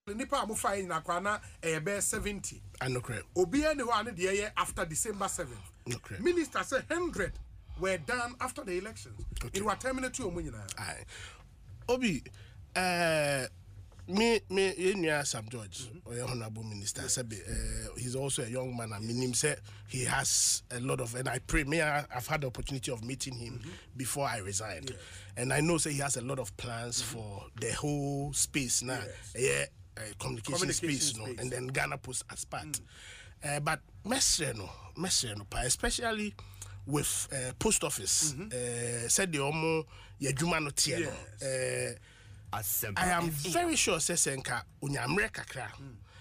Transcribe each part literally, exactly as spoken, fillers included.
nipa mo fine na kwana e be seventy. I know correct. Obi any ho ane de ye after December seventh. No correct. Minister say one hundred were done after the elections. Okay. It was terminated omo nyina. Aye. Obi uh me me Enya Sam George mm-hmm. or honorable minister yes. said uh, he's also a young man. I mean him say he has a lot of, and I pray me I, I've had the opportunity of meeting him mm-hmm. before I resigned, yes. and I know say he has a lot of plans mm-hmm. for the whole space now. Yes. Yeah, uh, communication, communication space, space, no, and then Ghana Post as part. Mm. Uh, but Messi no, Messi no, especially with uh, post office. Mm-hmm. Uh, said the omo yejuma no tie no. I am very sure Sesenka unyamre kakra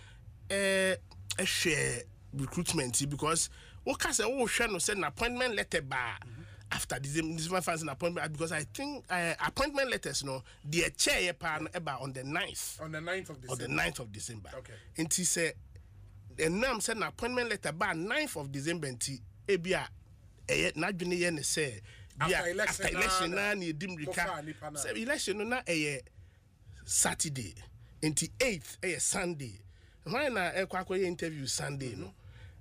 eh e share recruitment because what can say oh share no send an appointment letter ba after this this one fancy appointment because I think uh, appointment letters no the chair pan about on the ninth on the ninth of December on the ninth of December okay and he said the name send an appointment letter by ninth of December nti ebia eh na dwene ye ne say after election after election na na dim rika say election no na eh Saturday into eighth a Sunday. Why na e kwa kwa interview Sunday no?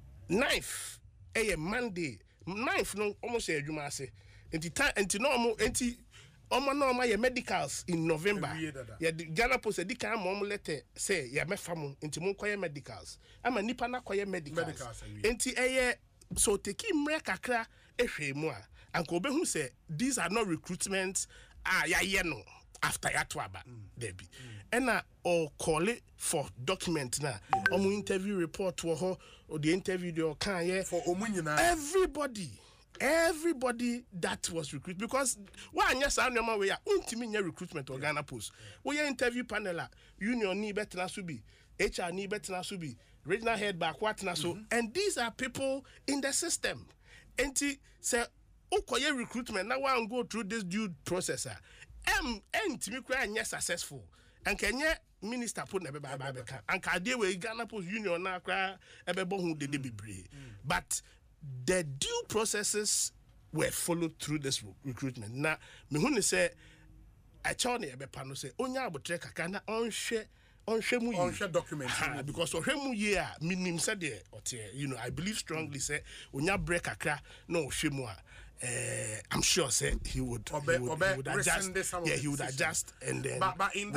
Ninth a Monday. Ninth no almost a juma say. Into time into normal into omo no ma your medicals in November. Yeah, the Ghana Post di kan mom letter say ya mefamu into mon kwa medicals. Ama nipa na kwa medicals. Into a so take mre kakra ehwe mu a. Anko obehu say these are not recruitments ah ya ye no. After Yatwaba, mm. Debbie. Mm. And uh, or call it for document now. Or yeah. interview report to her or the interview they can yeah. For Omunyana. Everybody, everybody that was recruited because why yes I know we are ultimate recruitment or Ghana Post. We are interview panel union ni better subi, H R ni better subi, regional head back what na so, and these are people in the system. And say okoye recruitment now one go through this due process. Em entimi kra nya successful and kenya minister put na be ba ba ka and ka dey we Ghana Post union na kra e be bo hu de de bebre but the due processes were followed through this recruitment na me hu ne say a chaw na e be pa no say onya abotre kaka na onhwe onhwe mu yi onhwe document because ohwe mu yi a minim say de ote you know I believe strongly say onya break kakra na ohwe mu a Uh, I'm sure say he would, obe, he would, obe, he would adjust. Yeah, he would adjust and then. But, but in